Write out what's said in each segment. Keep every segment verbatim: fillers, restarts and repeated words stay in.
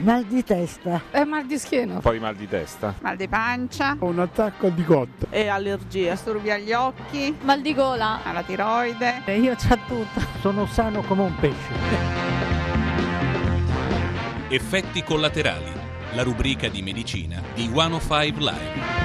Mal di testa. E mal di schiena. Poi mal di testa. Mal di pancia. Un attacco di cotta. E allergie. Disturbi agli occhi. Mal di gola. Alla tiroide. E io c'ho tutto. Sono sano come un pesce. Effetti collaterali. La rubrica di medicina di centocinque Live.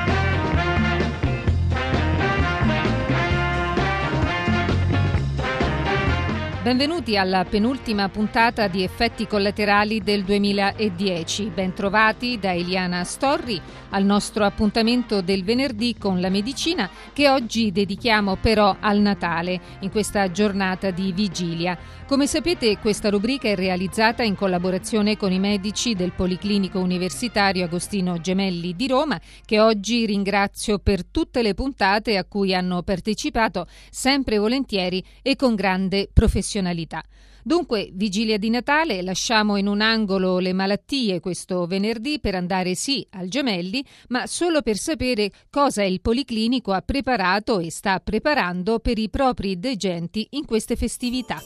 Benvenuti alla penultima puntata di Effetti collaterali del duemiladieci. Bentrovati da Eliana Storri al nostro appuntamento del venerdì con la medicina, che oggi dedichiamo però al Natale, in questa giornata di vigilia. Come sapete, questa rubrica è realizzata in collaborazione con i medici del Policlinico Universitario Agostino Gemelli di Roma, che oggi ringrazio per tutte le puntate a cui hanno partecipato sempre volentieri e con grande professionalità. Dunque, vigilia di Natale, lasciamo in un angolo le malattie questo venerdì per andare sì al Gemelli, ma solo per sapere cosa il Policlinico ha preparato e sta preparando per i propri degenti in queste festività.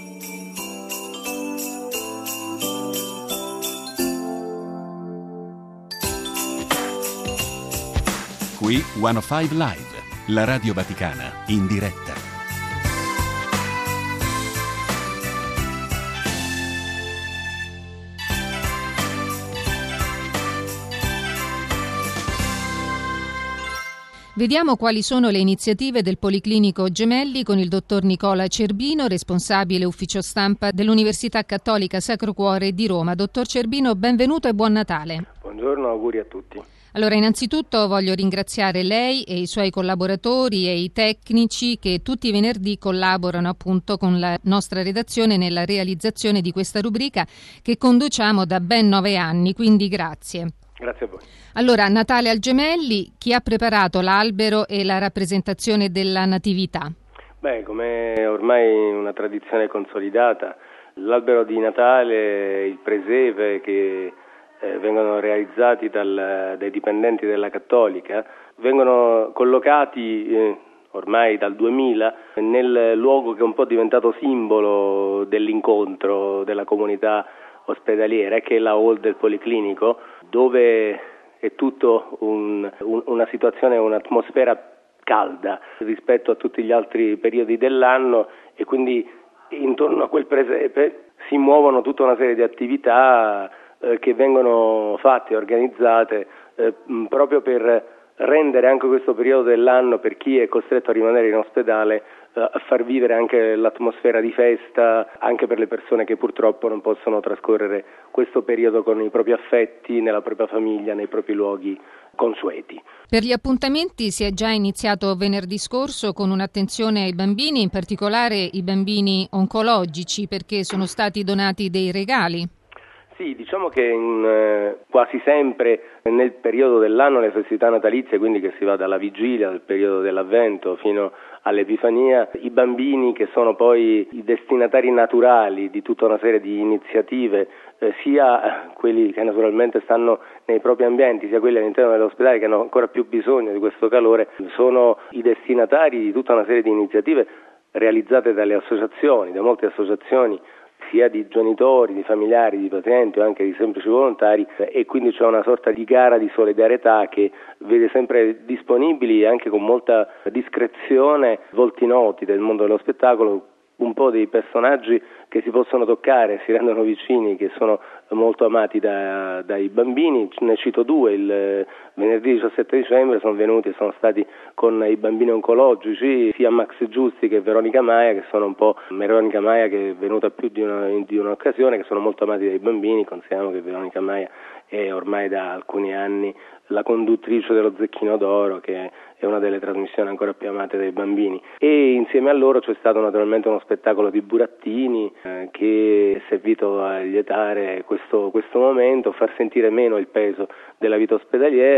Qui centocinque Live, la Radio Vaticana, in diretta. Vediamo quali sono le iniziative del Policlinico Gemelli con il dottor Nicola Cerbino, responsabile ufficio stampa dell'Università Cattolica Sacro Cuore di Roma. Dottor Cerbino, benvenuto e buon Natale. Buongiorno, auguri a tutti. Allora, innanzitutto voglio ringraziare lei e i suoi collaboratori e i tecnici che tutti i venerdì collaborano appunto con la nostra redazione nella realizzazione di questa rubrica che conduciamo da ben nove anni, quindi grazie. Grazie a voi. Allora, Natale al Gemelli, chi ha preparato l'albero e la rappresentazione della Natività? Beh, come ormai una tradizione consolidata, l'albero di Natale, il presepe che eh, vengono realizzati dal, dai dipendenti della Cattolica, vengono collocati eh, ormai dal duemila nel luogo che è un po' diventato simbolo dell'incontro della comunità ospedaliera, che è la hall del Policlinico, dove è tutto un, un, una situazione, un'atmosfera calda rispetto a tutti gli altri periodi dell'anno, e quindi intorno a quel presepe si muovono tutta una serie di attività eh, che vengono fatte e organizzate eh, proprio per rendere anche questo periodo dell'anno, per chi è costretto a rimanere in ospedale, a far vivere anche l'atmosfera di festa, anche per le persone che purtroppo non possono trascorrere questo periodo con i propri affetti, nella propria famiglia, nei propri luoghi consueti. Per gli appuntamenti si è già iniziato venerdì scorso con un'attenzione ai bambini, in particolare i bambini oncologici, perché sono stati donati dei regali. Sì, diciamo che in, eh, quasi sempre nel periodo dell'anno, le festività natalizie, quindi che si va dalla vigilia, dal periodo dell'Avvento fino all'Epifania, i bambini, che sono poi i destinatari naturali di tutta una serie di iniziative, eh, sia quelli che naturalmente stanno nei propri ambienti, sia quelli all'interno dell'ospedale che hanno ancora più bisogno di questo calore, sono i destinatari di tutta una serie di iniziative realizzate dalle associazioni, da molte associazioni, sia di genitori, di familiari, di pazienti o anche di semplici volontari, e quindi c'è una sorta di gara di solidarietà che vede sempre disponibili, anche con molta discrezione, volti noti del mondo dello spettacolo, un po' dei personaggi che si possono toccare, si rendono vicini, che sono molto amati da, dai bambini. Ne cito due: il venerdì diciassette dicembre sono venuti e sono stati con i bambini oncologici, sia Max Giusti che Veronica Maia, che sono un po' Veronica Maia che è venuta più di, una, di un'occasione, che sono molto amati dai bambini. Consideriamo che Veronica Maia è ormai da alcuni anni la conduttrice dello Zecchino d'Oro, che è una delle trasmissioni ancora più amate dai bambini, e insieme a loro c'è stato naturalmente uno spettacolo di burattini eh, che è servito a lietare questo, questo momento, far sentire meno il peso della vita ospedaliera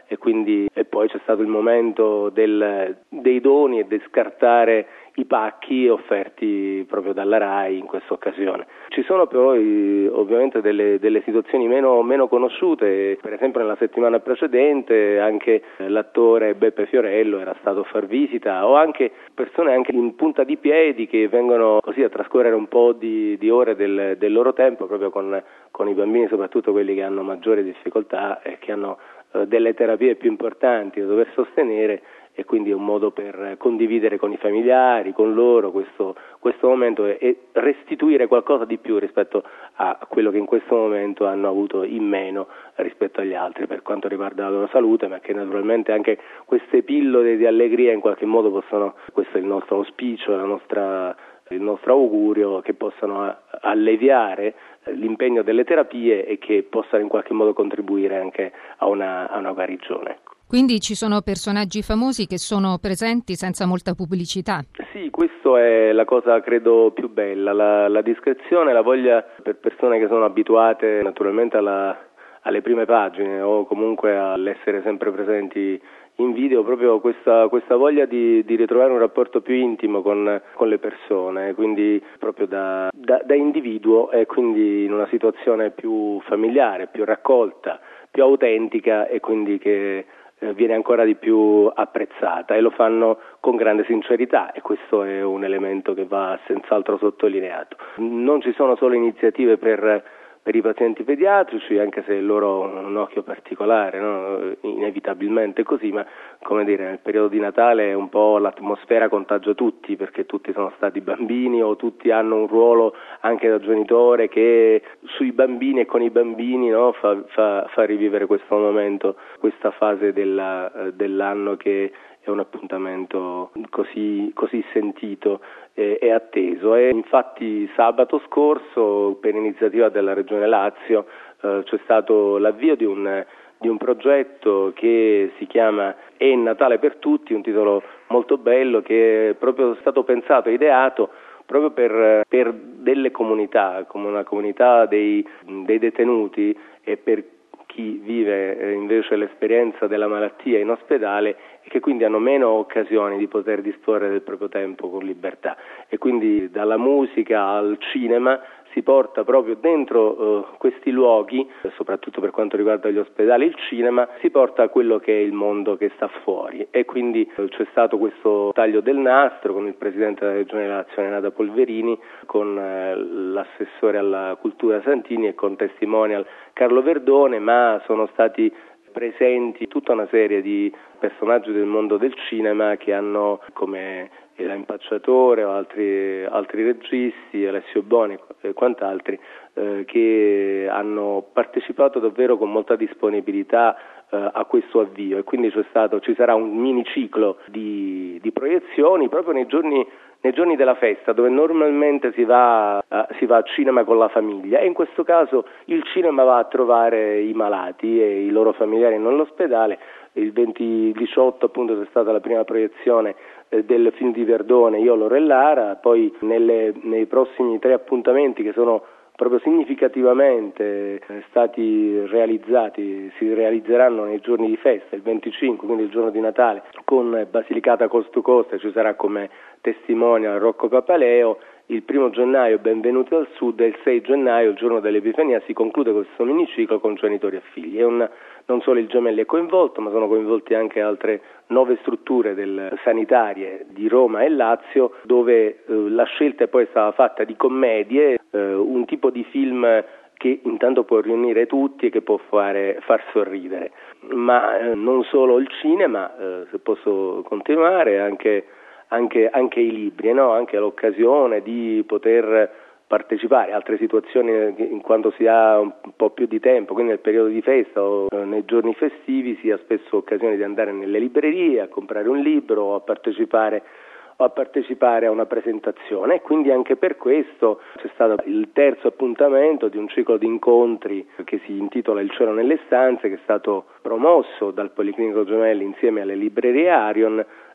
e quindi e poi c'è stato il momento del, dei doni e di scartare i pacchi offerti proprio dalla RAI in questa occasione. Ci sono poi ovviamente delle, delle situazioni meno, meno conosciute, per esempio nella settimana precedente anche l'attore Beppe Fiorello era stato a far visita, o anche persone anche in punta di piedi che vengono così a trascorrere un po' di, di ore del, del loro tempo proprio con, con i bambini, soprattutto quelli che hanno maggiori difficoltà e che hanno eh, delle terapie più importanti da dover sostenere, e quindi è un modo per condividere con i familiari, con loro questo, questo momento e, e restituire qualcosa di più rispetto a quello che in questo momento hanno avuto in meno rispetto agli altri per quanto riguarda la loro salute, ma che naturalmente anche queste pillole di allegria in qualche modo possono, questo è il nostro auspicio, la nostra, il nostro augurio, che possano alleviare l'impegno delle terapie e che possano in qualche modo contribuire anche a una, a una guarigione. Quindi ci sono personaggi famosi che sono presenti senza molta pubblicità. Sì, questo è la cosa credo più bella, la, la discrezione, la voglia per persone che sono abituate naturalmente alla, alle prime pagine o comunque all'essere sempre presenti in video, proprio questa, questa voglia di, di ritrovare un rapporto più intimo con, con le persone, quindi proprio da, da, da individuo e quindi in una situazione più familiare, più raccolta, più autentica e quindi che viene ancora di più apprezzata, e lo fanno con grande sincerità, e questo è un elemento che va senz'altro sottolineato. Non ci sono solo iniziative per, per i pazienti pediatrici, anche se loro hanno un occhio particolare, no? Inevitabilmente così, ma come dire, nel periodo di Natale un po' l'atmosfera contagia tutti, perché tutti sono stati bambini o tutti hanno un ruolo anche da genitore che sui bambini e con i bambini, no? fa, fa, fa rivivere questo momento, questa fase della, dell'anno che è un appuntamento così, così sentito e, e atteso. E infatti sabato scorso, per iniziativa della Regione Lazio, eh, c'è stato l'avvio di un di un progetto che si chiama È Natale per tutti, un titolo molto bello che è proprio stato pensato e ideato proprio per, per delle comunità, come una comunità dei, dei detenuti e per chi vive eh, invece l'esperienza della malattia in ospedale e che quindi hanno meno occasioni di poter disporre del proprio tempo con libertà, e quindi dalla musica al cinema si porta proprio dentro uh, questi luoghi, soprattutto per quanto riguarda gli ospedali e il cinema, si porta quello che è il mondo che sta fuori, e quindi uh, c'è stato questo taglio del nastro con il presidente della Regione Lazio Renata Polverini, con uh, l'assessore alla cultura Santini e con testimonial Carlo Verdone, ma sono stati presenti tutta una serie di personaggi del mondo del cinema che hanno, come Impacciatore o altri, altri registi, Alessio Boni e quant'altri, eh, che hanno partecipato davvero con molta disponibilità eh, a questo avvio, e quindi c'è stato, ci sarà un mini ciclo di, di proiezioni proprio nei giorni nei giorni della festa, dove normalmente si va, uh, si va a cinema con la famiglia, e in questo caso il cinema va a trovare i malati e i loro familiari nell'ospedale. Il venti diciotto appunto c'è stata la prima proiezione eh, del film di Verdone, Io, Loro e Lara, poi nelle, nei prossimi tre appuntamenti che sono proprio significativamente stati realizzati, si realizzeranno nei giorni di festa, il venticinque, quindi il giorno di Natale, con Basilicata Coast to Coast, ci sarà come testimonial Rocco Papaleo. Il primo gennaio Benvenuti al Sud, e il sei gennaio, il giorno dell'Epifania, si conclude questo miniciclo con Genitori e Figli. È un, non solo il Gemelli è coinvolto, ma sono coinvolti anche altre nove strutture del, sanitarie di Roma e Lazio, dove eh, la scelta poi è stata fatta di commedie, eh, un tipo di film che intanto può riunire tutti e che può fare, far sorridere. Ma eh, non solo il cinema, eh, se posso continuare, anche Anche, anche i libri, no? Anche l'occasione di poter partecipare a altre situazioni in quanto si ha un po' più di tempo, quindi nel periodo di festa o nei giorni festivi si ha spesso occasione di andare nelle librerie a comprare un libro o a partecipare o a partecipare a una presentazione, e quindi anche per questo c'è stato il terzo appuntamento di un ciclo di incontri che si intitola Il cielo nelle stanze, che è stato promosso dal Policlinico Gemelli insieme alle librerie Arion,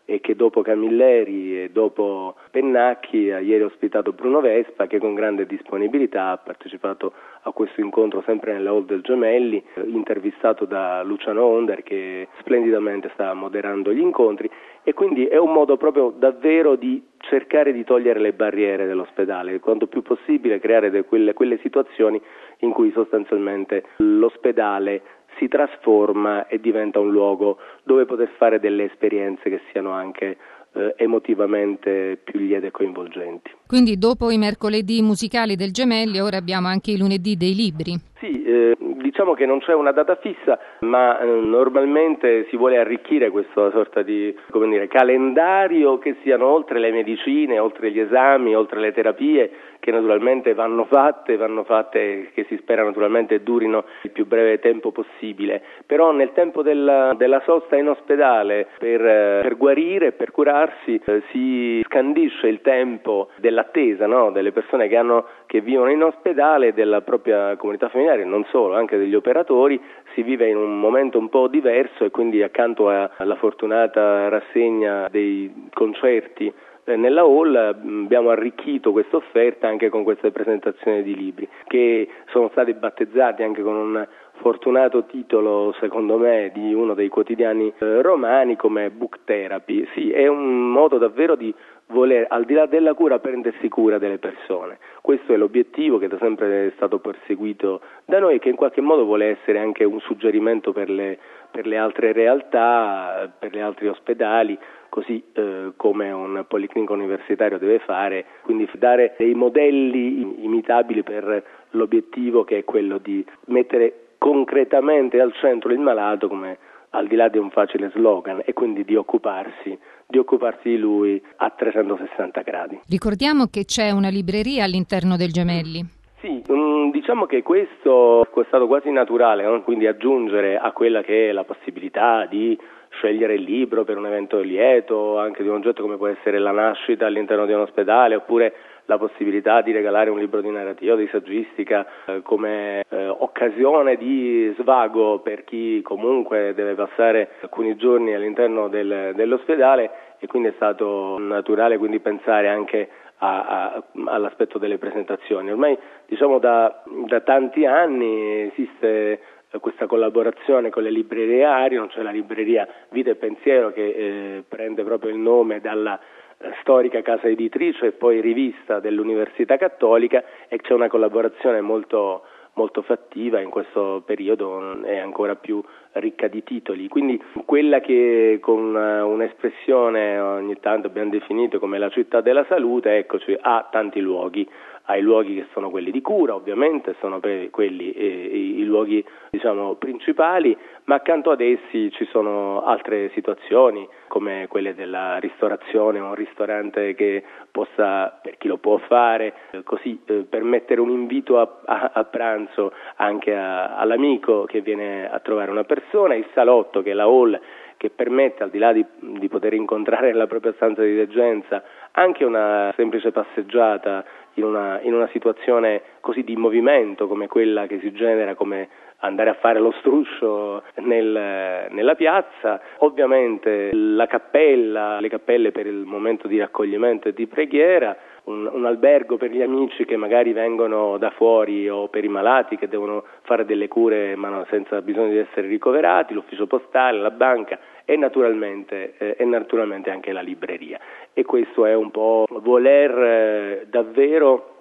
e che dopo Camilleri e dopo Pennacchi ha ieri ospitato Bruno Vespa, che con grande disponibilità ha partecipato a questo incontro sempre nella Hall del Gemelli, intervistato da Luciano Onder che splendidamente sta moderando gli incontri, e quindi è un modo proprio davvero di cercare di togliere le barriere dell'ospedale, quanto più possibile creare de quelle, quelle situazioni in cui sostanzialmente l'ospedale si trasforma e diventa un luogo dove poter fare delle esperienze che siano anche eh, emotivamente più liete e coinvolgenti. Quindi dopo i mercoledì musicali del Gemelli ora abbiamo anche i lunedì dei libri. Sì, eh, diciamo che non c'è una data fissa, ma eh, normalmente si vuole arricchire questa sorta di, come dire, calendario che siano oltre le medicine, oltre gli esami, oltre le terapie, che naturalmente vanno fatte, vanno fatte che si spera naturalmente durino il più breve tempo possibile, però nel tempo della, della sosta in ospedale per, eh, per guarire, per curarsi, eh, si scandisce il tempo dell'attesa, no? Delle persone che hanno che vivono in ospedale, della propria comunità familiare, non solo, anche degli operatori. Si vive in un momento un po' diverso e quindi accanto alla fortunata rassegna dei concerti nella hall abbiamo arricchito questa offerta anche con queste presentazioni di libri che sono stati battezzati anche con un fortunato titolo, secondo me, di uno dei quotidiani eh, romani come Book Therapy. Sì, è un modo davvero di voler, al di là della cura, prendersi cura delle persone. Questo è l'obiettivo che da sempre è stato perseguito da noi e che in qualche modo vuole essere anche un suggerimento per le, per le altre realtà, per gli altri ospedali, così eh, come un policlinico universitario deve fare, quindi dare dei modelli imitabili per l'obiettivo che è quello di mettere concretamente al centro il malato, come al di là di un facile slogan, e quindi di occuparsi di occuparsi di lui a trecentosessanta gradi. Ricordiamo che c'è una libreria all'interno del Gemelli. Sì, um, diciamo che questo è stato quasi naturale, no? Quindi aggiungere a quella che è la possibilità di scegliere il libro per un evento lieto, anche di un oggetto come può essere la nascita all'interno di un ospedale, oppure la possibilità di regalare un libro di narrativa o di saggistica eh, come eh, occasione di svago per chi comunque deve passare alcuni giorni all'interno del, dell'ospedale, e quindi è stato naturale quindi pensare anche a, a, all'aspetto delle presentazioni. Ormai diciamo da, da tanti anni esiste questa collaborazione con le librerie Arion, cioè la libreria Vita e Pensiero che eh, prende proprio il nome dalla storica casa editrice e poi rivista dell'Università Cattolica, e c'è una collaborazione molto molto fattiva in questo periodo, è ancora più ricca di titoli, quindi quella che con un'espressione ogni tanto abbiamo definito come la città della salute, eccoci, ha tanti luoghi. Ha i luoghi che sono quelli di cura, ovviamente, sono quelli eh, i luoghi diciamo principali, ma accanto ad essi ci sono altre situazioni come quelle della ristorazione, un ristorante che possa, per chi lo può fare, eh, così eh, permettere un invito a, a, a pranzo anche a, all'amico che viene a trovare una persona, il salotto che è la hall che permette, al di là di, di poter incontrare nella propria stanza di degenza, anche una semplice passeggiata in una, in una situazione così di movimento come quella che si genera come andare a fare lo struscio nel, nella piazza, ovviamente la cappella, le cappelle per il momento di raccoglimento e di preghiera, un, un albergo per gli amici che magari vengono da fuori o per i malati che devono fare delle cure ma no, senza bisogno di essere ricoverati, l'ufficio postale, la banca e naturalmente, eh, e naturalmente anche la libreria. E questo è un po' voler eh, davvero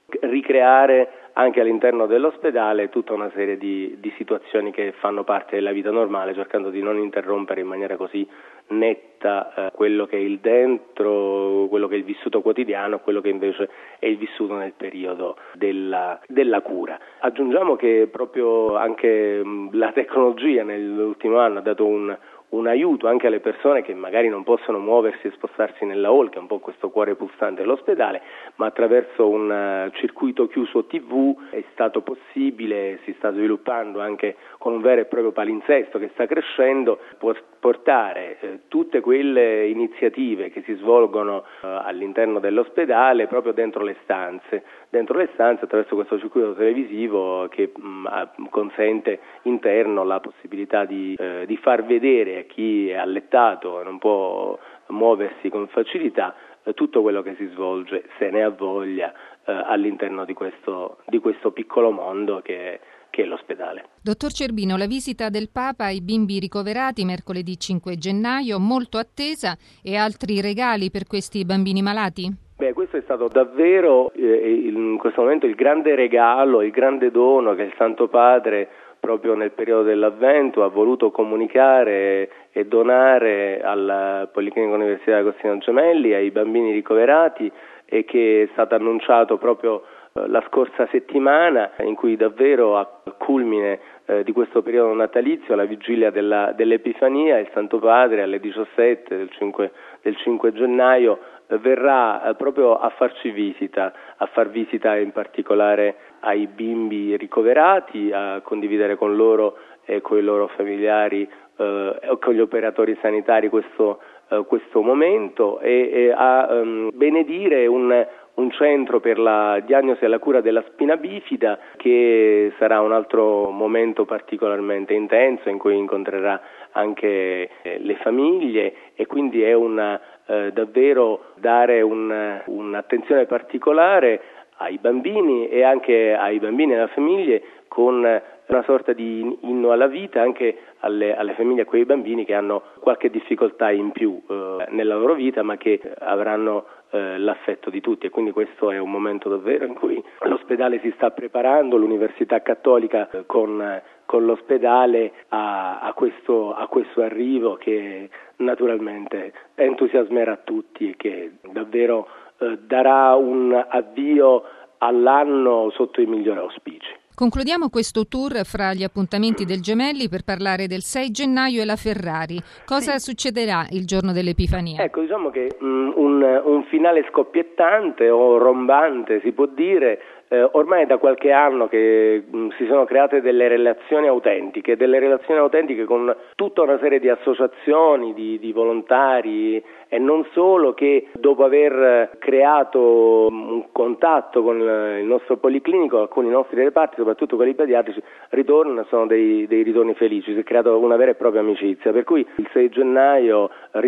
ricreare anche all'interno dell'ospedale tutta una serie di, di situazioni che fanno parte della vita normale, cercando di non interrompere in maniera così netta eh, quello che è il dentro, quello che è il vissuto quotidiano, quello che invece è il vissuto nel periodo della, della cura. Aggiungiamo che proprio anche mh, la tecnologia nell'ultimo anno ha dato un un aiuto anche alle persone che magari non possono muoversi e spostarsi nella hall, che è un po' questo cuore pulsante dell'ospedale, ma attraverso un uh, circuito chiuso tivù è stato possibile, si sta sviluppando anche con un vero e proprio palinsesto che sta crescendo, portare eh, tutte quelle iniziative che si svolgono uh, all'interno dell'ospedale proprio dentro le stanze, dentro le stanze attraverso questo circuito televisivo che mh, consente interno la possibilità di, eh, di far vedere e chi è allettato e non può muoversi con facilità, eh, tutto quello che si svolge, se ne ha voglia, eh, all'interno di questo, di questo piccolo mondo che, che è l'ospedale. Dottor Cerbino, la visita del Papa ai bimbi ricoverati mercoledì cinque gennaio, molto attesa, e altri regali per questi bambini malati? Beh, questo è stato davvero eh, in questo momento il grande regalo, il grande dono che il Santo Padre proprio nel periodo dell'Avvento ha voluto comunicare e donare alla Policlinica Universitaria Agostino Gemelli, ai bambini ricoverati, e che è stato annunciato proprio eh, la scorsa settimana, in cui davvero a culmine eh, di questo periodo natalizio, alla vigilia della, dell'Epifania, il Santo Padre alle diciassette del cinque, del cinque gennaio eh, verrà eh, proprio a farci visita, a far visita in particolare ai bimbi ricoverati, a condividere con loro e con i loro familiari eh, e con gli operatori sanitari questo, eh, questo momento, e, e a um, benedire un, un centro per la diagnosi e la cura della spina bifida, che sarà un altro momento particolarmente intenso in cui incontrerà anche eh, le famiglie, e quindi è una, eh, davvero dare un, un'attenzione particolare ai bambini e anche ai bambini e alle famiglie, con una sorta di inno alla vita anche alle, alle famiglie e a quei bambini che hanno qualche difficoltà in più eh, nella loro vita, ma che avranno eh, l'affetto di tutti. E quindi questo è un momento davvero in cui l'ospedale si sta preparando, l'Università Cattolica eh, con, con l'ospedale a, a, questo, a questo arrivo che naturalmente entusiasmerà tutti e che davvero eh, darà un avvio all'anno sotto i migliori auspici. Concludiamo questo tour fra gli appuntamenti del Gemelli per parlare del sei gennaio e la Ferrari. Cosa sì. succederà il giorno dell'Epifania? Ecco, diciamo che mh, un, un finale scoppiettante o rombante, si può dire. Eh, ormai da qualche anno che mh, si sono create delle relazioni autentiche, delle relazioni autentiche con tutta una serie di associazioni, di, di volontari, e non solo, che dopo aver creato un contatto con il nostro policlinico, alcuni nostri reparti, soprattutto quelli pediatrici, ritornano, sono dei, dei ritorni felici. Si è creata una vera e propria amicizia, per cui il sei gennaio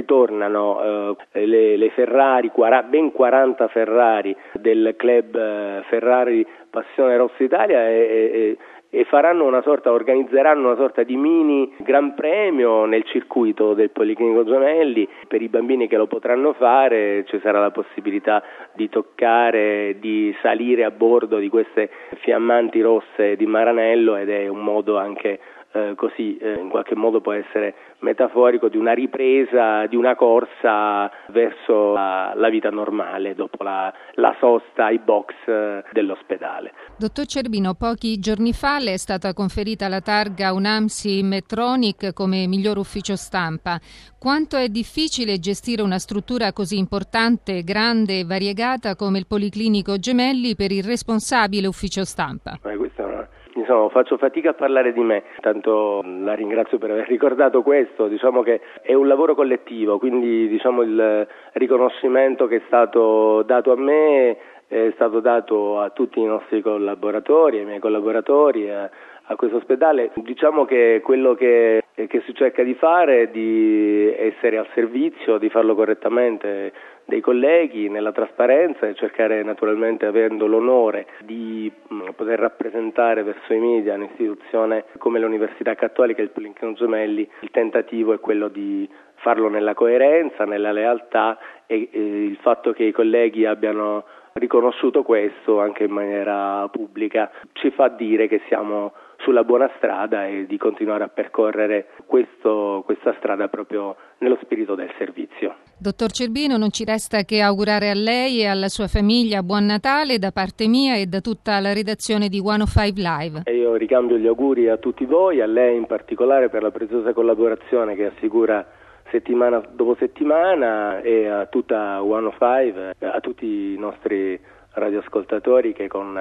ritornano eh, le, le Ferrari, ben quaranta Ferrari del club eh, Ferrari Passione Rossa Italia, e, e, e faranno una sorta, organizzeranno una sorta di mini Gran Premio nel circuito del Policlinico Gemelli. Per i bambini che lo potranno fare ci sarà la possibilità di toccare, di salire a bordo di queste fiammanti rosse di Maranello, ed è un modo anche eh, così eh, in qualche modo può essere metaforico di una ripresa, di una corsa verso la, la vita normale dopo la, la sosta ai box eh, dell'ospedale. Dottor Cerbino, pochi giorni fa le è stata conferita la targa UNAMSI Medtronic come miglior ufficio stampa. Quanto è difficile gestire una struttura così importante, grande e variegata come il Policlinico Gemelli per il responsabile ufficio stampa? Eh, questa è una... Insomma, faccio fatica a parlare di me, tanto la ringrazio per aver ricordato questo. Diciamo che è un lavoro collettivo, quindi diciamo il riconoscimento che è stato dato a me è stato dato a tutti i nostri collaboratori, ai miei collaboratori, a, a questo ospedale. Diciamo che quello che, che si cerca di fare è di essere al servizio, di farlo correttamente dei colleghi, nella trasparenza, e cercare, naturalmente avendo l'onore di mh, poter rappresentare verso i media un'istituzione come l'Università Cattolica e il Policlinico Gemelli. Il tentativo è quello di farlo nella coerenza, nella lealtà, e, e il fatto che i colleghi abbiano riconosciuto questo anche in maniera pubblica ci fa dire che siamo sulla buona strada e di continuare a percorrere questo, questa strada proprio nello spirito del servizio. Dottor Cerbino, non ci resta che augurare a lei e alla sua famiglia buon Natale da parte mia e da tutta la redazione di centocinque Live. E io ricambio gli auguri a tutti voi, a lei in particolare per la preziosa collaborazione che assicura settimana dopo settimana, e a tutta centocinque, a tutti i nostri radioascoltatori che con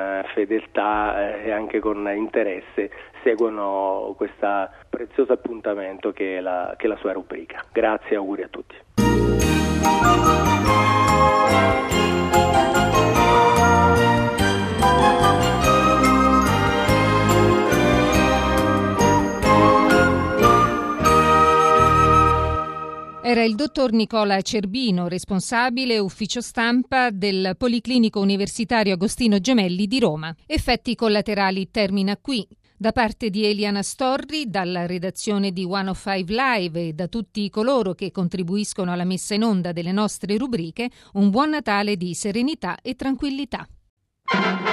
fedeltà e anche con interesse seguono questo prezioso appuntamento che è la, che è la sua rubrica. Grazie e auguri a tutti. il dottor Nicola Cerbino, responsabile ufficio stampa del Policlinico Universitario Agostino Gemelli di Roma. Effetti collaterali termina qui. Da parte di Eliana Storri, dalla redazione di centocinque Live e da tutti coloro che contribuiscono alla messa in onda delle nostre rubriche, un buon Natale di serenità e tranquillità.